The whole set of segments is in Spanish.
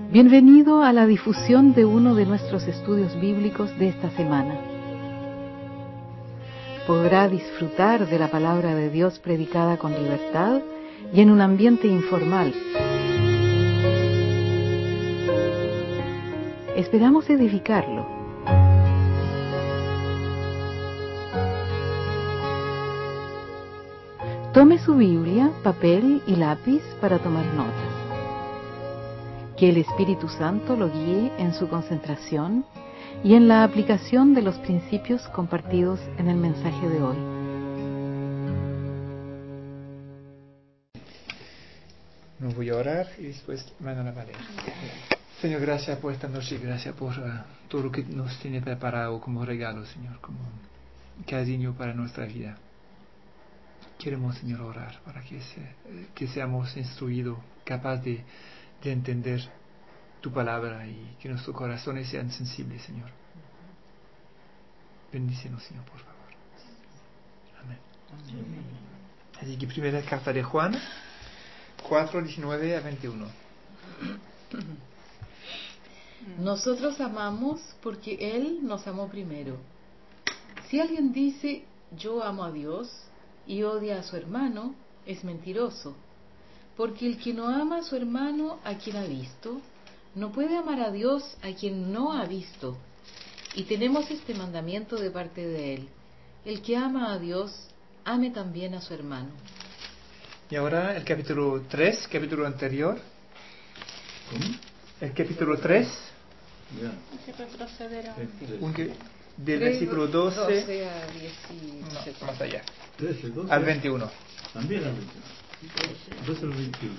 Bienvenido a la difusión de uno de nuestros estudios bíblicos de esta semana. Podrá disfrutar de la palabra de Dios predicada con libertad y en un ambiente informal. Esperamos edificarlo. Tome su Biblia, papel y lápiz para tomar notas. Que el Espíritu Santo lo guíe en su concentración y en la aplicación de los principios compartidos en el mensaje de hoy. Me voy a orar y después mañana vale. Señor, gracias por esta noche, gracias por todo lo que nos tiene preparado como regalo, Señor, como cariño para nuestra vida. Queremos, Señor, orar para que seamos instruidos, capaces de entender tu palabra y que nuestros corazones sean sensibles, Señor. Bendícenos, Señor, por favor. Amén. Así que primera carta de Juan 4, 19 a 21. Nosotros amamos porque Él nos amó primero. Si alguien dice, yo amo a Dios, y odia a su hermano, es mentiroso. Porque el que no ama a su hermano a quien ha visto, no puede amar a Dios a quien no ha visto. Y tenemos este mandamiento de parte de Él: el que ama a Dios, ame también a su hermano. Y ahora el capítulo 3, capítulo anterior. El capítulo 3. Del versículo 12 a 17. No, más allá. 13, 12, al 21. También al 21. 12 al 21.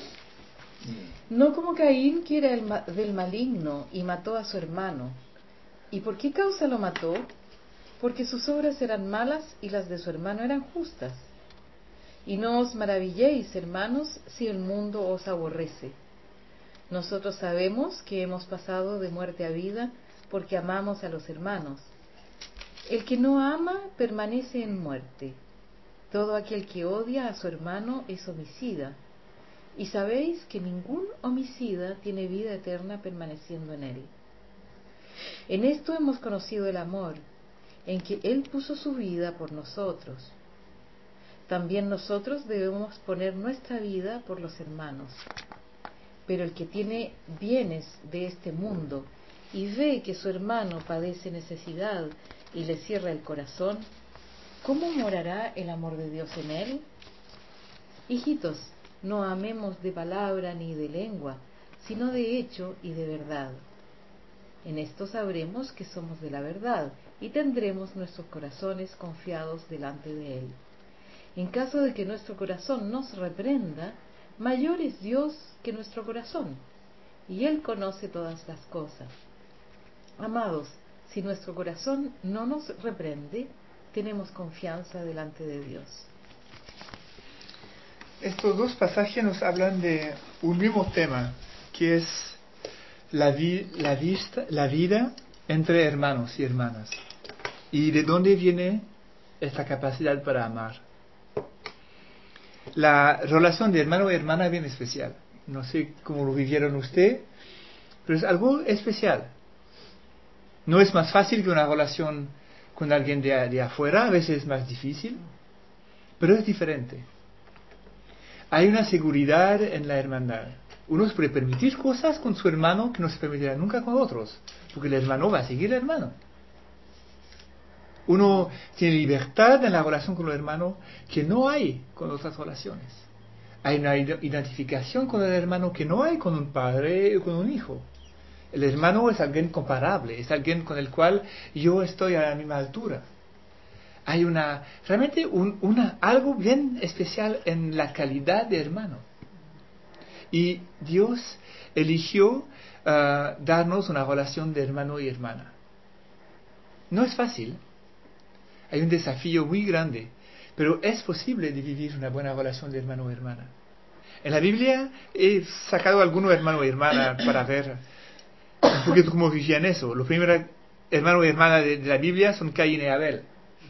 No como Caín, que era del maligno y mató a su hermano. ¿Y por qué causa lo mató? Porque sus obras eran malas y las de su hermano eran justas. Y no os maravilléis, hermanos, si el mundo os aborrece. Nosotros sabemos que hemos pasado de muerte a vida porque amamos a los hermanos. El que no ama permanece en muerte. Todo aquel que odia a su hermano es homicida. Y sabéis que ningún homicida tiene vida eterna permaneciendo en él. En esto hemos conocido el amor, en que Él puso su vida por nosotros. También nosotros debemos poner nuestra vida por los hermanos. Pero el que tiene bienes de este mundo y ve que su hermano padece necesidad y le cierra el corazón, ¿cómo morará el amor de Dios en él? Hijitos, no amemos de palabra ni de lengua, sino de hecho y de verdad. En esto sabremos que somos de la verdad y tendremos nuestros corazones confiados delante de Él. En caso de que nuestro corazón nos reprenda, mayor es Dios que nuestro corazón, y Él conoce todas las cosas. Amados, si nuestro corazón no nos reprende, tenemos confianza delante de Dios. Estos dos pasajes nos hablan de un mismo tema, que es la vida entre hermanos y hermanas. ¿Y de dónde viene esta capacidad para amar? La relación de hermano y hermana es bien especial. No sé cómo lo vivieron usted, pero es algo especial. No es más fácil que una relación con alguien de afuera, a veces es más difícil, pero es diferente. Hay una seguridad en la hermandad. Uno se puede permitir cosas con su hermano que no se permitirá nunca con otros, porque el hermano va a seguir al hermano. Uno tiene libertad en la relación con el hermano que no hay con otras relaciones. Hay una identificación con el hermano que no hay con un padre o con un hijo. El hermano es alguien comparable, es alguien con el cual yo estoy a la misma altura. Hay realmente algo bien especial en la calidad de hermano. Y Dios eligió darnos una relación de hermano y hermana. No es fácil. Hay un desafío muy grande, pero es posible de vivir una buena relación de hermano y hermana. En la Biblia he sacado algunos hermanos y hermanas para ver un poquito cómo vivían eso. Los primeros hermanos y hermanas de la Biblia son Caín y Abel.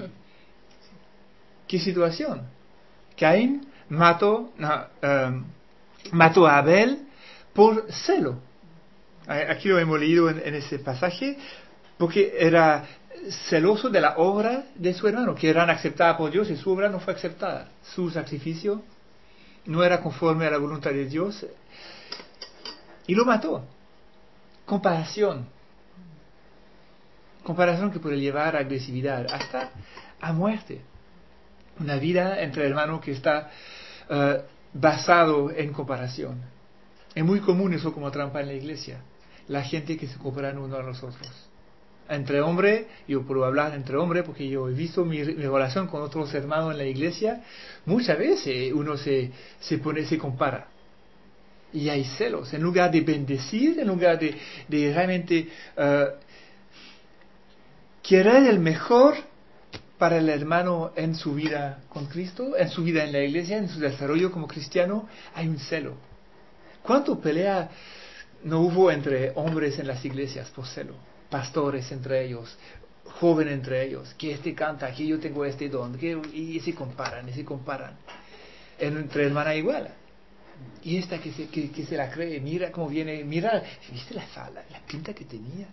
¿Qué situación? Caín mató a Abel por celo. Aquí lo hemos leído en ese pasaje, porque era celoso de la obra de su hermano, que eran aceptadas por Dios y su obra no fue aceptada. Su sacrificio no era conforme a la voluntad de Dios y lo mató. Comparación que puede llevar a agresividad, hasta a muerte. Una vida entre hermanos que está basado en comparación. Es muy común eso como trampa en la iglesia. La gente que se comparan uno a los otros. Entre hombres, yo puedo hablar entre hombres porque yo he visto mi relación con otros hermanos en la iglesia. Muchas veces uno se compara. Y hay celos. En lugar de bendecir, en lugar de realmente querer el mejor para el hermano en su vida con Cristo, en su vida en la iglesia, en su desarrollo como cristiano, hay un celo. ¿Cuánto pelea no hubo entre hombres en las iglesias por celo? Pastores entre ellos, jóvenes entre ellos, que este canta, que yo tengo este don, y se comparan. Entre hermanas igual. Y esta que se la cree, mira cómo viene, mira, ¿viste la pinta que tenía?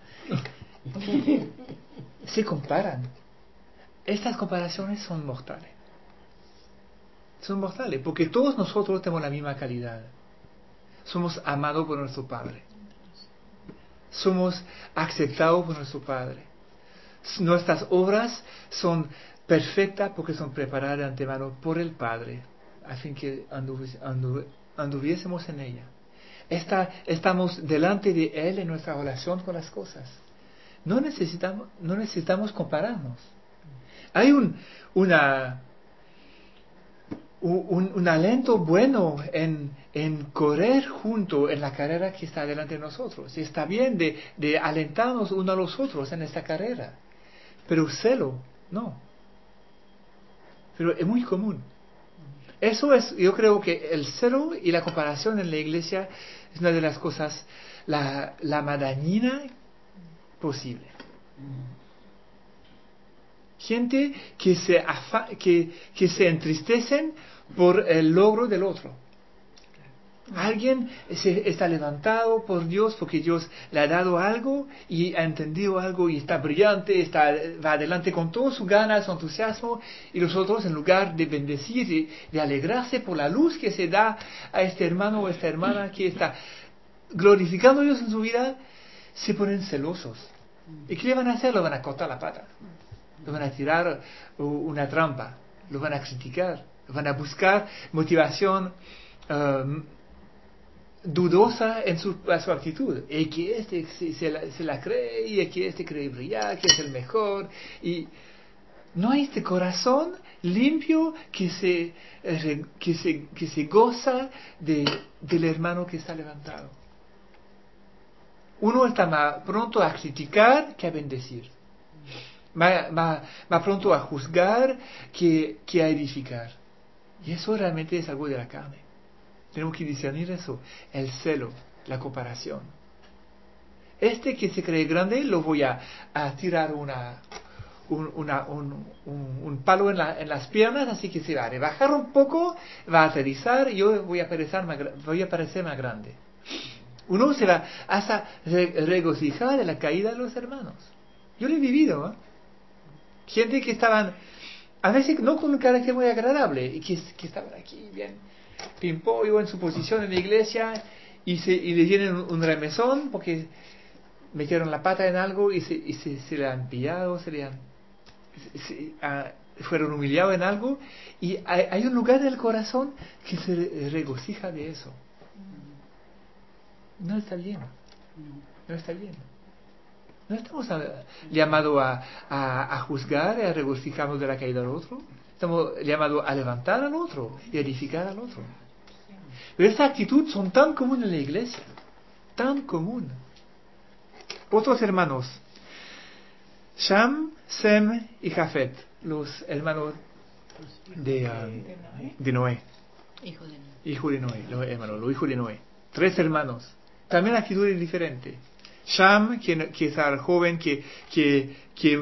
Se comparan. Estas comparaciones son mortales. Son mortales, porque todos nosotros tenemos la misma calidad. Somos amados por nuestro Padre. Somos aceptados por nuestro Padre. Nuestras obras son perfectas porque son preparadas de antemano por el Padre, a fin que anduviésemos en ella. Estamos delante de Él en nuestra relación con las cosas. No necesitamos compararnos. Hay un alento bueno en correr junto en la carrera que está delante de nosotros. Y está bien de alentarnos uno a los otros en esta carrera. Pero celo, no. Pero es muy común. Eso es, yo creo que el celo y la comparación en la iglesia es una de las cosas, la más dañina posible. Gente que se entristecen por el logro del otro. Alguien se está levantado por Dios porque Dios le ha dado algo y ha entendido algo y está brillante, va adelante con todas sus ganas, su entusiasmo, y los otros, en lugar de bendecir, de alegrarse por la luz que se da a este hermano o esta hermana que está glorificando a Dios en su vida, se ponen celosos. ¿Y qué le van a hacer? Lo van a cortar la pata. Lo van a tirar una trampa, lo van a criticar, lo van a buscar motivación dudosa en su actitud. Y que se la cree, y que cree brillar, que es el mejor. Y no hay este corazón limpio que se goza del hermano que está levantado. Uno está más pronto a criticar que a bendecir. Más pronto a juzgar que a edificar. Y eso realmente es algo de la carne. Tenemos que discernir eso. El celo, la comparación. Que se cree grande, lo voy a tirar un palo en las piernas, así que se va a rebajar un poco, va a aterrizar y yo voy a parecer más grande. Uno se va hasta regocijar de la caída de los hermanos. Yo lo he vivido, ¿eh? Gente que estaban, a veces no con un carácter muy agradable, y que estaban aquí bien pimpollo en su posición en la iglesia, y le vienen un remesón porque metieron la pata en algo y se le han pillado, fueron humillados en algo, y hay un lugar del corazón que se regocija de eso. No está bien. No está bien. No estamos llamados a juzgar y a regocijarnos de la caída del otro. Estamos llamados a levantar al otro y a edificar al otro. Pero esta actitud son tan común en la iglesia. Tan común. Otros hermanos. Sham, Sem y Jafet. Los hermanos de Noé. Hijo de Noé. Los hijos de Noé. 3 hermanos. También actitudes diferentes. Sham, que es el joven que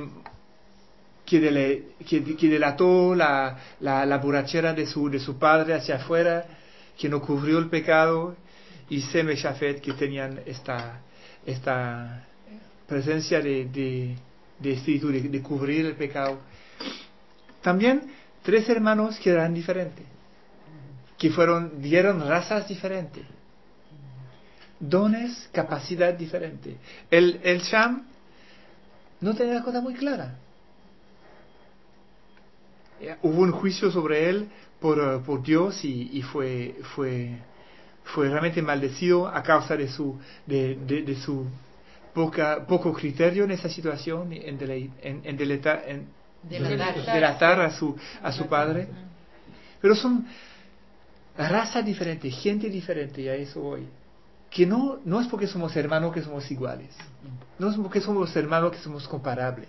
delató la borrachera de su padre hacia afuera, que no cubrió el pecado Sem y Jafet, que tenían esta presencia de espíritu, de cubrir el pecado. También 3 hermanos que eran diferentes, que dieron razas diferentes, dones, capacidad diferente. El Sham no tenía la cosa muy clara. Hubo un juicio sobre él por Dios y fue realmente maldecido a causa de su poco criterio en esa situación, en delatar a su padre. Pero son razas diferentes, gente diferente, y a eso voy. Que no es porque somos hermanos que somos iguales, no es porque somos hermanos que somos comparables.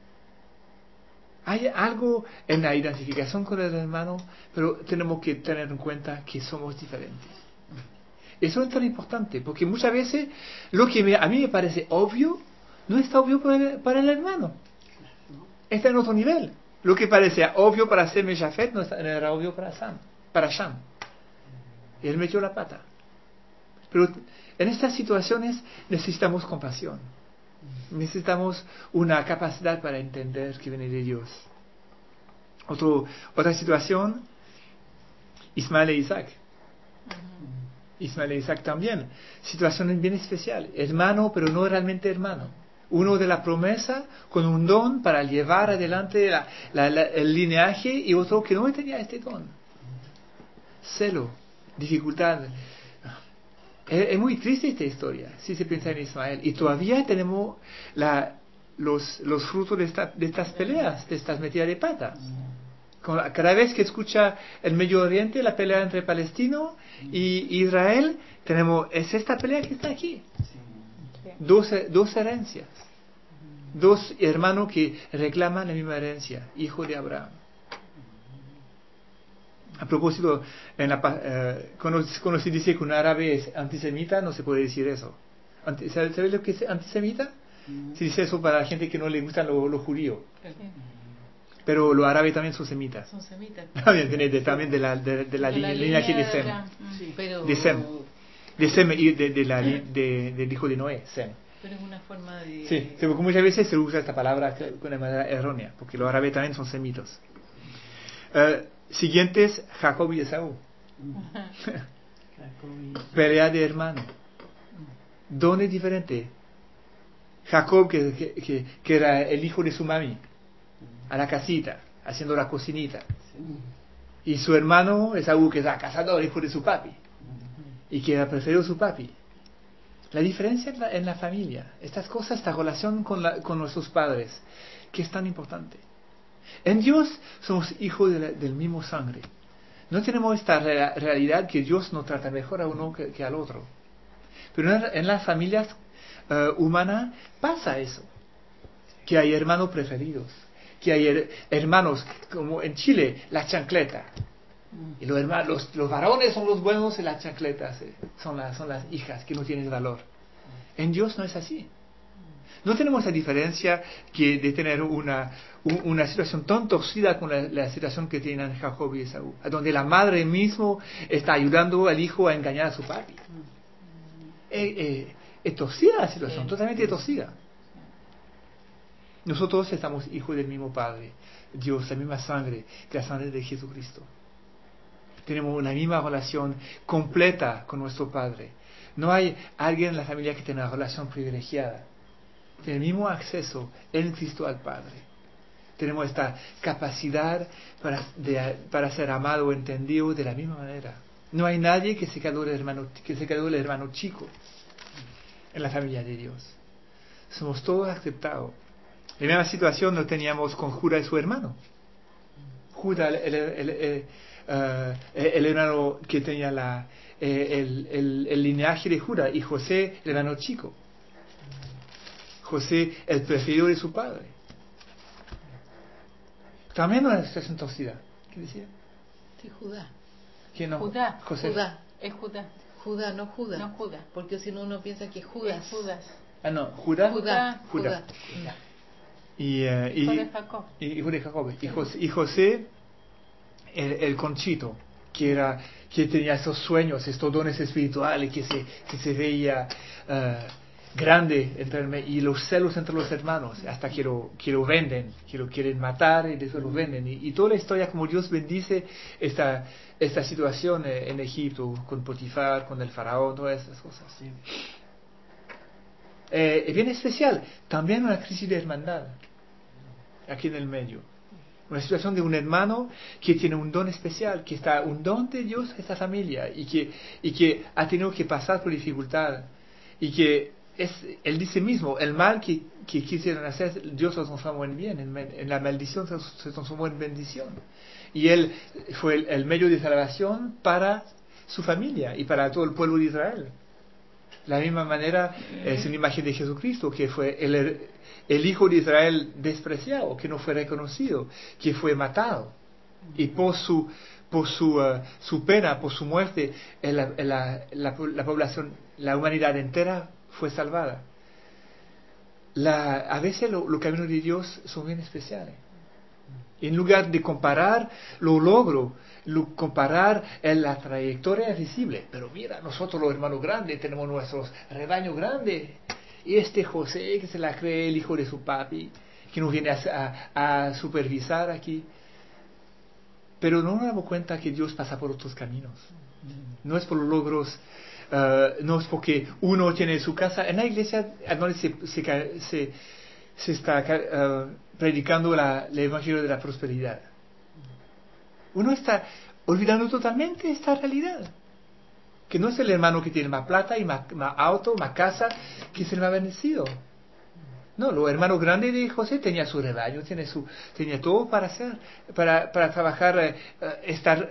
Hay algo en la identificación con el hermano, pero tenemos que tener en cuenta que somos diferentes. Eso es tan importante, porque muchas veces lo que a mí me parece obvio no está obvio para el hermano. Está en otro nivel. Lo que parecía obvio para Sem y Jafet no era obvio para Sham. Y él metió la pata. Pero en estas situaciones necesitamos compasión. Necesitamos una capacidad para entender que viene de Dios. Otra situación, Ismael e Isaac. Ismael e Isaac también. Situación bien especial. Hermano, pero no realmente hermano. Uno de la promesa con un don para llevar adelante el lineaje, y otro que no tenía este don. Celo, dificultad. Es muy triste esta historia, si se piensa en Ismael. Y todavía tenemos los frutos de estas peleas, de estas metidas de pata. Cada vez que escucha el Medio Oriente, la pelea entre Palestino y Israel, es esta pelea que está aquí. Dos herencias. 2 hermanos que reclaman la misma herencia, hijo de Abraham. A propósito, cuando se dice que un árabe es antisemita, no se puede decir eso. ¿Sabes lo que es antisemita? Se dice eso para la gente que no le gustan los judíos. Pero los árabes también son semitas. Son semitas. También de la línea de Sem. De Sem. De Sem y del hijo de Noé, Sem. Pero es una forma de... Sí, porque muchas veces se usa esta palabra de manera errónea, porque los árabes también son semitas. Siguientes, Jacob y Esaú. Pelea de hermano. Dones diferentes. Jacob, que era el hijo de su mami, a la casita, haciendo la cocinita. Y su hermano Esaú, que era cazador, hijo de su papi, y que era preferido su papi. La diferencia en la familia, estas cosas, esta relación con nuestros padres, que es tan importante. En Dios somos hijos del mismo sangre. No tenemos esta realidad que Dios nos trata mejor a uno que al otro. Pero en las familias humanas pasa eso. Que hay hermanos preferidos. Que hay hermanos, como en Chile, la chancleta. Y los varones son los buenos y las chancletas son las hijas que no tienen valor. En Dios no es así. No tenemos esa diferencia de tener una situación tan torcida con la situación que tienen Jacob y Esaú, donde la madre mismo está ayudando al hijo a engañar a su papi. Es torcida la situación, totalmente torcida. Nosotros estamos hijos del mismo Padre, Dios, la misma sangre, la sangre de Jesucristo. Tenemos una misma relación completa con nuestro Padre. No hay alguien en la familia que tenga una relación privilegiada. Tiene el mismo acceso en Cristo al Padre. Tenemos esta capacidad para ser amado o entendido de la misma manera. No hay nadie que se quedó el hermano chico en la familia de Dios. Somos todos aceptados. La misma situación lo teníamos con Judá y su hermano. Judá, el hermano que tenía el lineaje de Judá, y José, el hermano chico. José, el preferido de su padre. También una situación torcida. ¿Qué decía? Sí, Judá. ¿Quién no? Judá. José. Judá. Es Judá. Judá, no Judas. No Judas. Porque si no uno piensa que es Judas. Es Judas. Ah, no, Judá. Judá. Hijo de Jacob. Hijo de Jacob. Y José, el conchito. que tenía esos sueños, estos dones espirituales, que se veía grande y los celos entre los hermanos, hasta que lo venden, que lo quieren matar y después lo venden. Y toda la historia, como Dios bendice esta situación en Egipto, con Potifar, con el faraón, todas esas cosas. Sí. Es bien especial, también una crisis de hermandad, aquí en el medio. Una situación de un hermano que tiene un don especial, que está un don de Dios en esta familia y que ha tenido que pasar por dificultad y que él dice mismo, el mal que quisieron hacer, Dios lo transformó en bien, en la maldición se transformó en bendición. Y él fue el medio de salvación para su familia y para todo el pueblo de Israel. La misma manera es una imagen de Jesucristo, que fue el Hijo de Israel despreciado, que no fue reconocido, que fue matado. Y por su pena, por su muerte, la población, la humanidad entera fue salvada. A veces los caminos de Dios son bien especiales. En lugar de comparar los logros, comparar la trayectoria visible. Pero mira, nosotros los hermanos grandes tenemos nuestros rebaños grandes. Y José, que se la cree el hijo de su papi, que nos viene a supervisar aquí. Pero no nos damos cuenta que Dios pasa por otros caminos. No es por los logros, no es porque uno tiene su casa. En la iglesia donde se está predicando el evangelio de la prosperidad. Uno está olvidando totalmente esta realidad. Que no es el hermano que tiene más plata y más auto, más casa, que es el más bendecido. No, los hermanos grandes de José tenía su rebaño, tenía todo para hacer, para trabajar, estar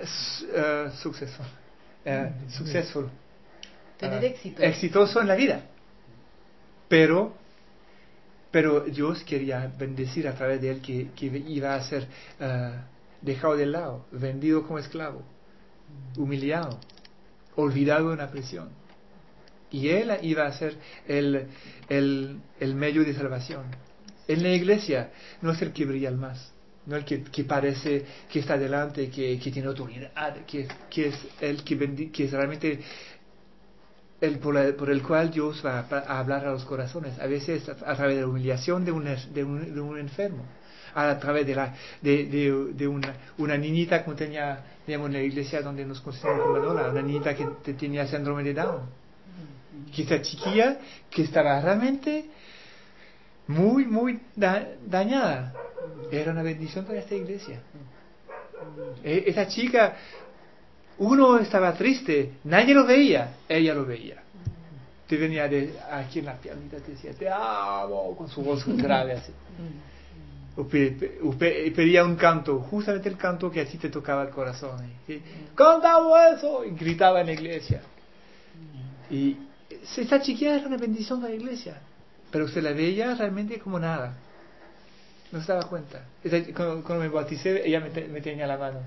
successful, Tener éxito. exitoso en la vida. Pero Dios quería bendecir a través de él, que iba a ser dejado de lado, vendido como esclavo, humillado, olvidado en la prisión. Y él iba a ser el medio de salvación. En la iglesia no es el que brilla más, no el que parece que está delante, que tiene autoridad, que es el que es realmente por el cual Dios va a hablar a los corazones. A veces a través de la humillación de un enfermo, a través de una niñita como teníamos en la iglesia donde nos conocimos como Lola, una niñita que tenía síndrome de Down. Que esta chiquilla que estaba realmente muy, muy dañada, era una bendición para esta iglesia. Esa chica, uno estaba triste, nadie lo veía, ella lo veía. Te venía aquí en la piernita, te decía, te amo, con su voz grave así. O pedía un canto, justamente el canto que a ti te tocaba el corazón. ¡Cantamos eso! Y gritaba en la iglesia. Y esta chiquilla era una bendición para la iglesia, pero usted la veía realmente como nada, no se daba cuenta. Cuando me bauticé, ella me tenía la mano.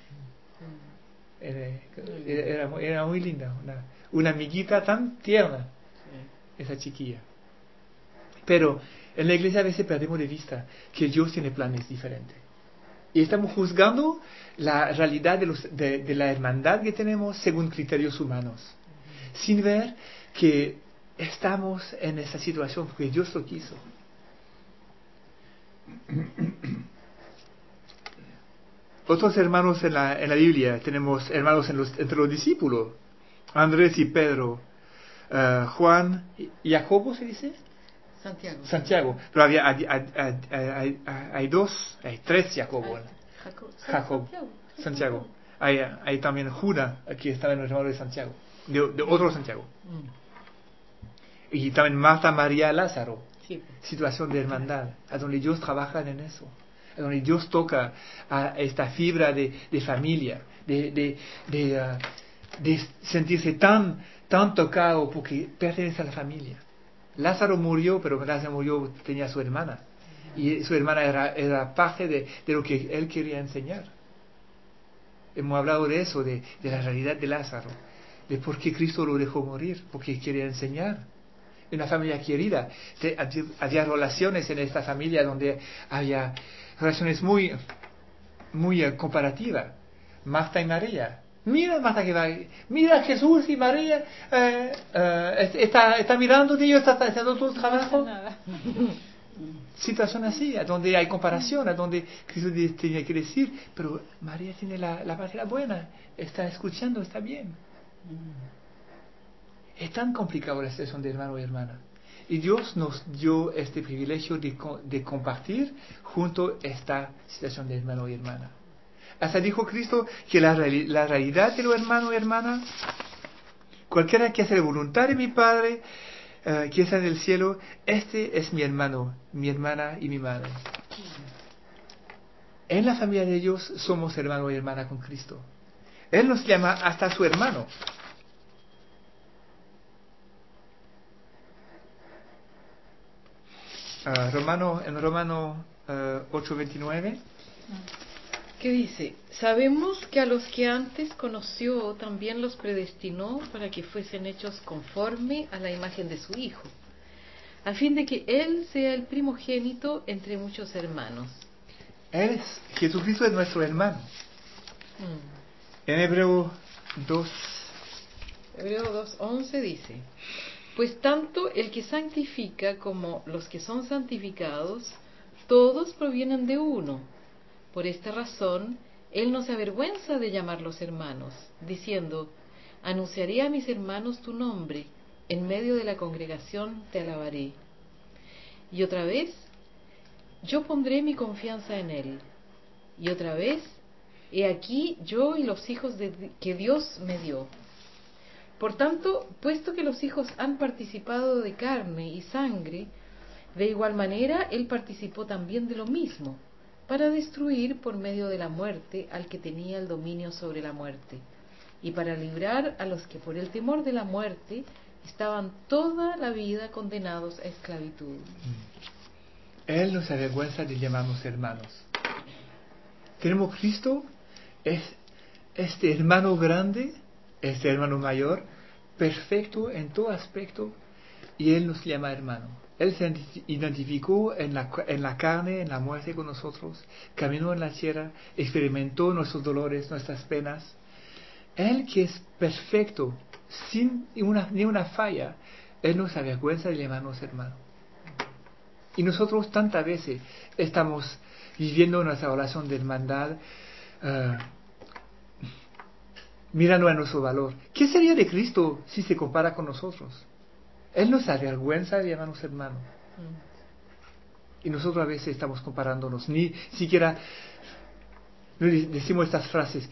Era muy linda, una amiguita tan tierna, esa chiquilla. Pero en la iglesia a veces perdemos de vista que Dios tiene planes diferentes. Y estamos juzgando la realidad de la hermandad que tenemos según criterios humanos, sin ver que estamos en esa situación porque Dios lo quiso. Otros hermanos en la Biblia, tenemos hermanos entre los discípulos, Andrés y Pedro, Juan y Jacobo, ¿se dice? Santiago. Pero hay tres Jacobo. Santiago. Hay también Judas, aquí está en el hermano de Santiago, de otro Santiago. Y también Marta, María, Lázaro. Sí. Situación de hermandad, a donde Dios trabaja en eso, a donde Dios toca a esta fibra de familia, de sentirse tan tocado porque pertenece a la familia. Lázaro murió, pero Lázaro murió, tenía su hermana, y su hermana era parte de lo que él quería enseñar. Hemos hablado de eso, de la realidad de Lázaro, de por qué Cristo lo dejó morir, porque quería enseñar. En una familia querida, había relaciones en esta familia donde había relaciones muy, muy comparativas. Marta y María, Mira Marta que va, mira Jesús y María, está mirándote, yo está haciendo tu trabajo. Situación así, a donde hay comparación, a donde Cristo tiene que decir, pero María tiene la parte buena, está escuchando, está bien. Es tan complicado la situación de hermano y hermana. Y Dios nos dio este privilegio de compartir junto esta situación de hermano y hermana. Hasta dijo Cristo que la realidad de los hermanos y hermanas, cualquiera que hace la voluntad de mi Padre, que está en el cielo, este es mi hermano, mi hermana y mi madre. En la familia de Dios somos hermano y hermana con Cristo. Él nos llama hasta su hermano. En Romano 8:29. ¿Qué dice? Sabemos que a los que antes conoció también los predestinó para que fuesen hechos conforme a la imagen de su Hijo, a fin de que Él sea el primogénito entre muchos hermanos. Jesucristo es nuestro hermano. En Hebreo 2:11 dice: pues tanto el que santifica como los que son santificados, todos provienen de uno. Por esta razón, Él no se avergüenza de llamarlos hermanos, diciendo: anunciaré a mis hermanos tu nombre, en medio de la congregación te alabaré. Y otra vez, yo pondré mi confianza en Él. Y otra vez, he aquí yo y los hijos que Dios me dio. Por tanto, puesto que los hijos han participado de carne y sangre, de igual manera Él participó también de lo mismo, para destruir por medio de la muerte al que tenía el dominio sobre la muerte, y para librar a los que por el temor de la muerte estaban toda la vida condenados a esclavitud. Él no se avergüenza de llamarnos hermanos. Tenemos Cristo, es este hermano grande, este hermano mayor, perfecto en todo aspecto, y Él nos llama hermano. Él se identificó en la carne, en la muerte con nosotros, caminó en la tierra, experimentó nuestros dolores, nuestras penas. Él que es perfecto, sin ni una falla, Él nos avergüenza de llamarnos hermano. Y nosotros tantas veces estamos viviendo nuestra relación de hermandad, mirando a nuestro valor. ¿Qué sería de Cristo si se compara con nosotros? Él nos avergüenza de llamarnos hermanos. Y nosotros a veces estamos comparándonos. Ni siquiera decimos estas frases.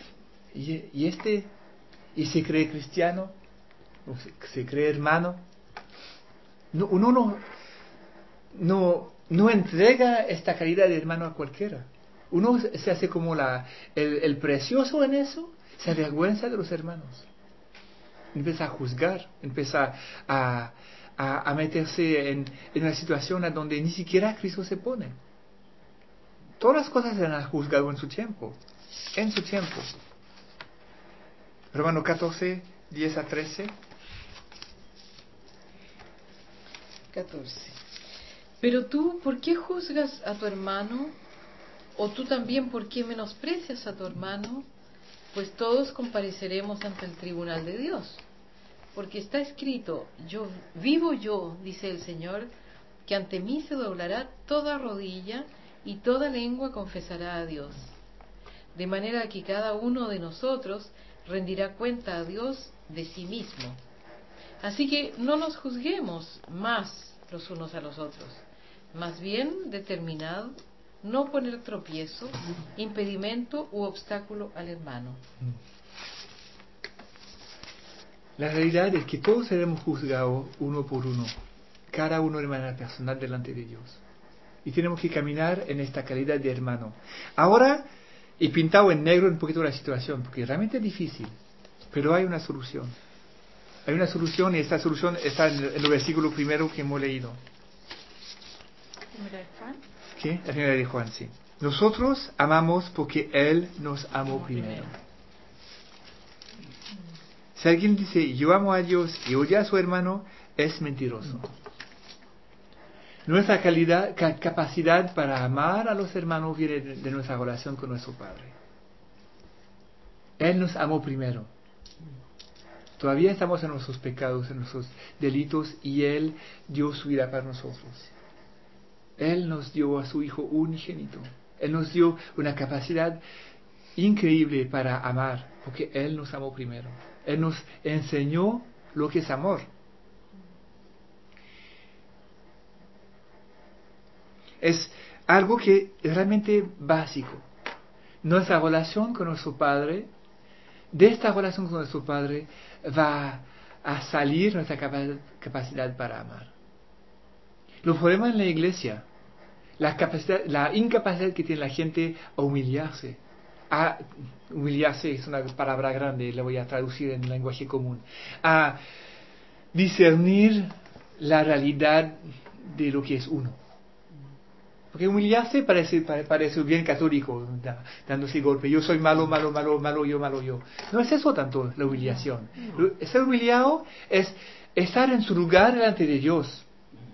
¿Y se cree cristiano? ¿O se cree hermano? No, uno no entrega esta calidad de hermano a cualquiera. Uno se hace como el precioso en eso, se avergüenza de los hermanos. Empieza a juzgar, empieza a meterse en una situación en donde ni siquiera Cristo se pone. Todas las cosas se han juzgado en su tiempo. En su tiempo. Romano 14, 10-13. 14. Pero tú, ¿por qué juzgas a tu hermano? ¿O tú también por qué menosprecias a tu hermano? Pues todos compareceremos ante el tribunal de Dios. Porque está escrito: vivo yo, dice el Señor, que ante mí se doblará toda rodilla y toda lengua confesará a Dios. De manera que cada uno de nosotros rendirá cuenta a Dios de sí mismo. Así que no nos juzguemos más los unos a los otros. Más bien, determinad no poner tropiezo, impedimento u obstáculo al hermano. La realidad es que todos seremos juzgados uno por uno, cada uno de manera personal delante de Dios. Y tenemos que caminar en esta calidad de hermano. Ahora he pintado en negro un poquito la situación, porque realmente es difícil, pero hay una solución. Hay una solución, y esta solución está en el versículo primero que hemos leído. ¿Primera de Juan? ¿Qué? La primera de Juan, sí. Nosotros amamos porque Él nos amó primero. Si alguien dice yo amo a Dios y odia a su hermano, es mentiroso. Nuestra capacidad para amar a los hermanos viene de nuestra relación con nuestro Padre. Él nos amó primero. Todavía estamos en nuestros pecados, en nuestros delitos, y Él dio su vida para nosotros. Él nos dio a su Hijo unigénito. Él nos dio una capacidad increíble para amar, porque Él nos amó primero. Él nos enseñó lo que es amor. Es algo que es realmente básico. Nuestra relación con nuestro Padre, de esta relación con nuestro Padre va a salir nuestra capacidad para amar. Los problemas en la iglesia, la incapacidad que tiene la gente a humillarse. Humillarse es una palabra grande, la voy a traducir en lenguaje común. A discernir la realidad de lo que es uno. Porque humillarse parece bien católico, dándose golpe. Yo soy malo, malo, malo, malo yo. No es eso tanto la humillación. Ser humillado es estar en su lugar delante de Dios.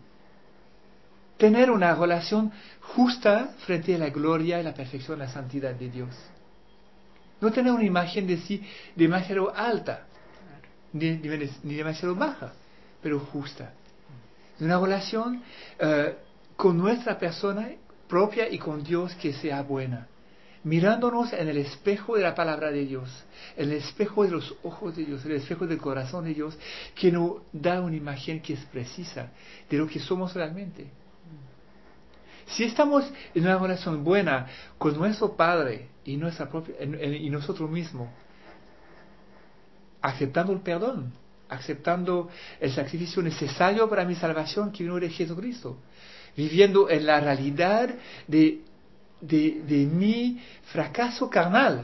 Tener una relación justa frente a la gloria y la perfección, la santidad de Dios. No tener una imagen de sí demasiado alta, ni demasiado baja, pero justa. Una relación con nuestra persona propia y con Dios que sea buena. Mirándonos en el espejo de la palabra de Dios, en el espejo de los ojos de Dios, en el espejo del corazón de Dios, que nos da una imagen que es precisa de lo que somos realmente. Si estamos en una relación buena con nuestro Padre y y nosotros mismos, aceptando el perdón, aceptando el sacrificio necesario para mi salvación que vino de Jesucristo, viviendo en la realidad de mi fracaso carnal,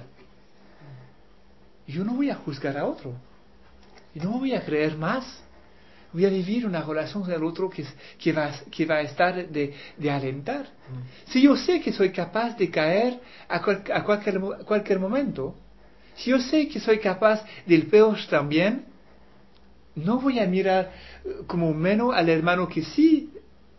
yo no voy a juzgar a otro, y no voy a creer más. Voy a vivir una relación con el otro que va a estar de alentar. Si yo sé que soy capaz de caer a cualquier momento, si yo sé que soy capaz del peor también, no voy a mirar como menos al hermano que sí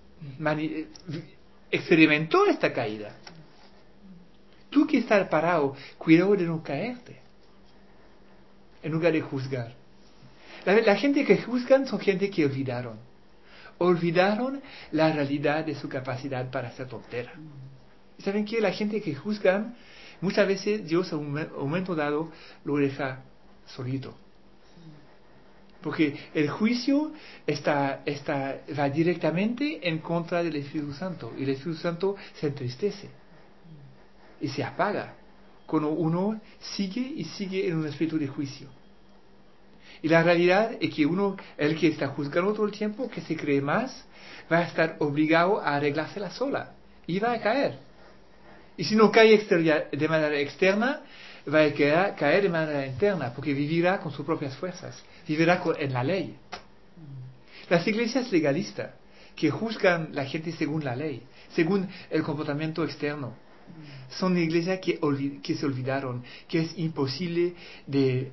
experimentó esta caída. Tú que estás parado, cuidado de no caerte, en lugar de juzgar. La gente que juzgan son gente que olvidaron la realidad de su capacidad para ser tontera. ¿Y saben qué? La gente que juzgan, muchas veces Dios a un momento dado lo deja solito. Porque el juicio va directamente en contra del Espíritu Santo. Y el Espíritu Santo se entristece y se apaga cuando uno sigue en un espíritu de juicio. Y la realidad es que el que está juzgando todo el tiempo, que se cree más, va a estar obligado a arreglársela sola y va a caer. Y si no cae de manera externa, va a caer de manera interna, porque vivirá con sus propias fuerzas, vivirá en la ley. Las iglesias legalistas, que juzgan la gente según la ley, según el comportamiento externo, son iglesias que se olvidaron que es imposible de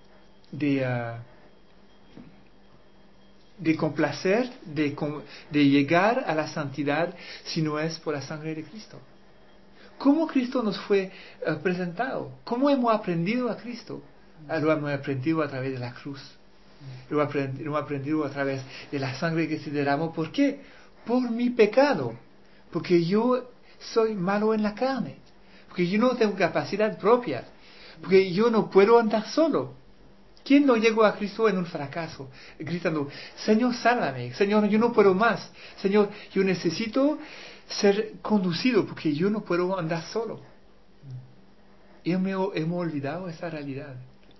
complacer, de llegar a la santidad si no es por la sangre de Cristo. ¿Cómo Cristo nos fue presentado? ¿Cómo hemos aprendido a Cristo? Lo hemos aprendido a través de la cruz. Lo hemos aprendido a través de la sangre que se derramó. ¿Por qué? Por mi pecado. Porque yo soy malo en la carne. Porque yo no tengo capacidad propia. Porque yo no puedo andar solo. ¿Quién no llegó a Cristo en un fracaso? Gritando, Señor, sálvame. Señor, yo no puedo más. Señor, yo necesito ser conducido porque yo no puedo andar solo. Y hemos olvidado esa realidad.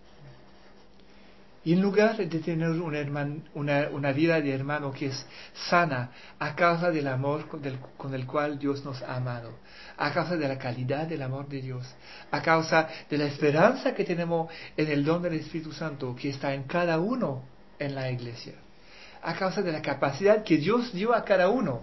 Y en lugar de tener una vida de hermano que es sana a causa del amor con el cual Dios nos ha amado, a causa de la calidad del amor de Dios, a causa de la esperanza que tenemos en el don del Espíritu Santo que está en cada uno en la iglesia, a causa de la capacidad que Dios dio a cada uno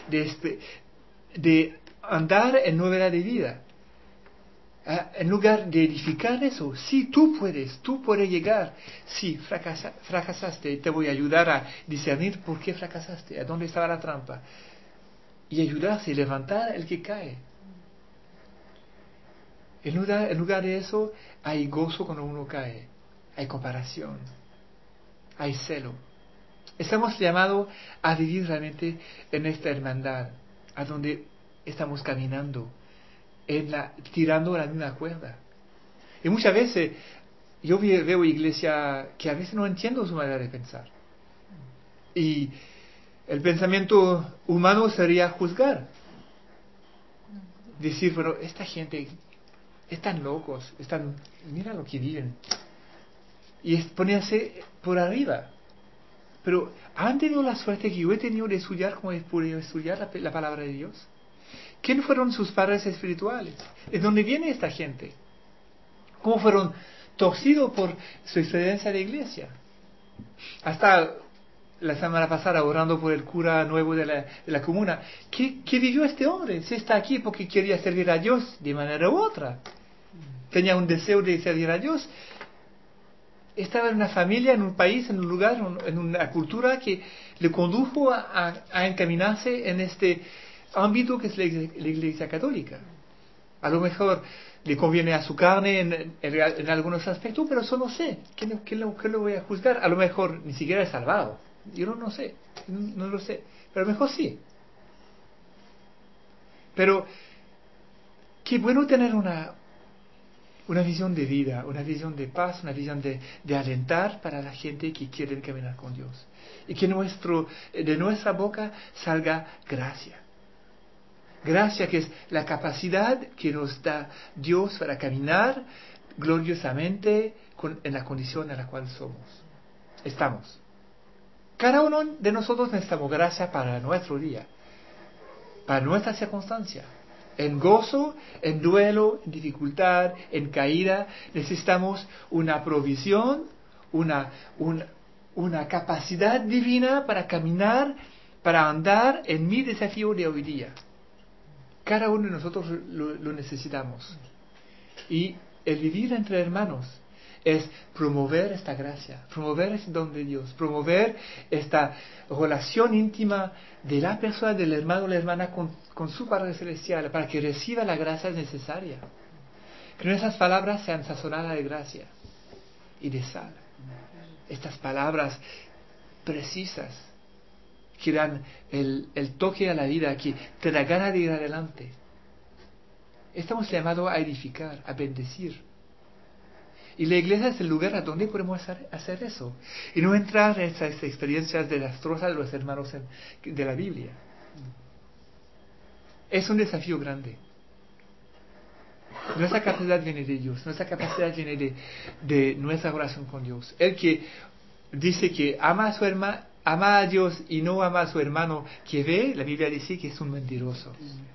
de andar en novedad de vida. En lugar de edificar eso, sí, tú puedes llegar. Sí, fracasaste, te voy a ayudar a discernir por qué fracasaste, a dónde estaba la trampa, y ayudarse a levantar el que cae. En lugar de eso, hay gozo cuando uno cae, hay comparación, hay celo. Estamos llamados a vivir realmente en esta hermandad, a donde estamos caminando, tirando la misma cuerda. Y muchas veces yo veo iglesia que a veces no entiendo su manera de pensar. Y el pensamiento humano sería juzgar. Decir, bueno, esta gente están locos, mira lo que viven. Y ponerse por arriba. Pero ¿han tenido la suerte que yo he tenido de estudiar como he podido estudiar la palabra de Dios? ¿Quién fueron sus padres espirituales? ¿De dónde viene esta gente? ¿Cómo fueron torcidos por su experiencia de iglesia? Hasta la semana pasada, orando por el cura nuevo de la comuna, ¿qué vivió este hombre? Si está aquí porque quería servir a Dios de manera u otra. Tenía un deseo de servir a Dios. Estaba en una familia, en un país, en un lugar, en una cultura que le condujo a encaminarse en este ámbito que es la Iglesia Católica. A lo mejor le conviene a su carne en algunos aspectos, pero eso no sé. ¿Qué lo voy a juzgar? A lo mejor ni siquiera es salvado. Yo no sé, no lo sé. Pero a lo mejor sí. Pero qué bueno tener una visión de vida, una visión de paz, una visión de alentar para la gente que quiere caminar con Dios. Y que de nuestra boca salga gracia. Gracia que es la capacidad que nos da Dios para caminar gloriosamente en la condición en la cual estamos. Cada uno de nosotros necesitamos gracia para nuestro día, para nuestra circunstancia. En gozo, en duelo, en dificultad, en caída, necesitamos una provisión, una capacidad divina para caminar, para andar en mi desafío de hoy día. Cada uno de nosotros lo necesitamos. Y el vivir entre hermanos es promover esta gracia, promover este don de Dios, promover esta relación íntima de la persona, del hermano o la hermana con su Padre Celestial, para que reciba la gracia necesaria. Que nuestras palabras sean sazonadas de gracia y de sal. Estas palabras precisas que dan el toque a la vida, que te da ganas de ir adelante. Estamos llamados a edificar, a bendecir. Y la iglesia es el lugar a donde podemos hacer eso. Y no entrar en esas experiencias desastrosas de los hermanos de la Biblia. Es un desafío grande. Nuestra capacidad viene de Dios. Nuestra capacidad viene de nuestra oración con Dios. El que dice que ama a Dios y no ama a su hermano que ve, la Biblia dice que es un mentiroso.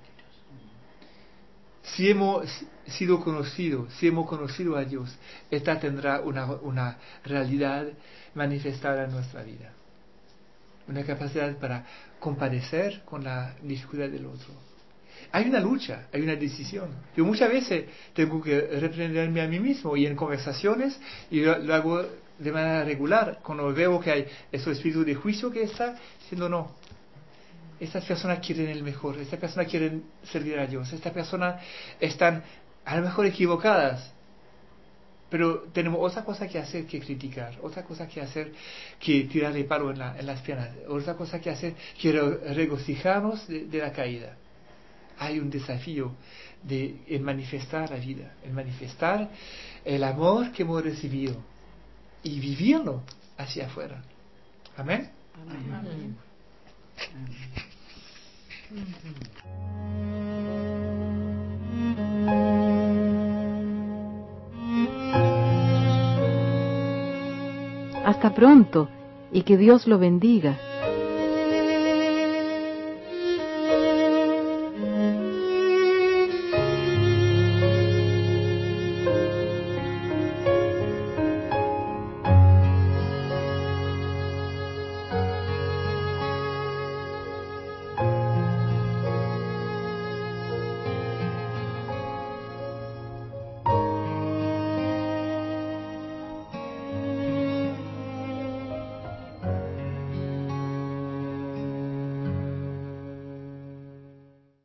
Si hemos sido conocidos, si hemos conocido a Dios, esta tendrá una realidad manifestada en nuestra vida. Una capacidad para compadecer con la dificultad del otro. Hay una lucha, hay una decisión. Yo muchas veces tengo que reprenderme a mí mismo y en conversaciones, y lo hago de manera regular, cuando veo que hay ese espíritu de juicio que está diciendo no. Estas personas quieren el mejor, estas personas quieren servir a Dios, estas personas están a lo mejor equivocadas, pero tenemos otra cosa que hacer que criticar, otra cosa que hacer que tirarle palo en las piernas, otra cosa que hacer que regocijarnos de la caída. Hay un desafío en manifestar la vida, en manifestar el amor que hemos recibido y vivirlo hacia afuera. Amén. Amén. Amén. Hasta pronto y que Dios lo bendiga.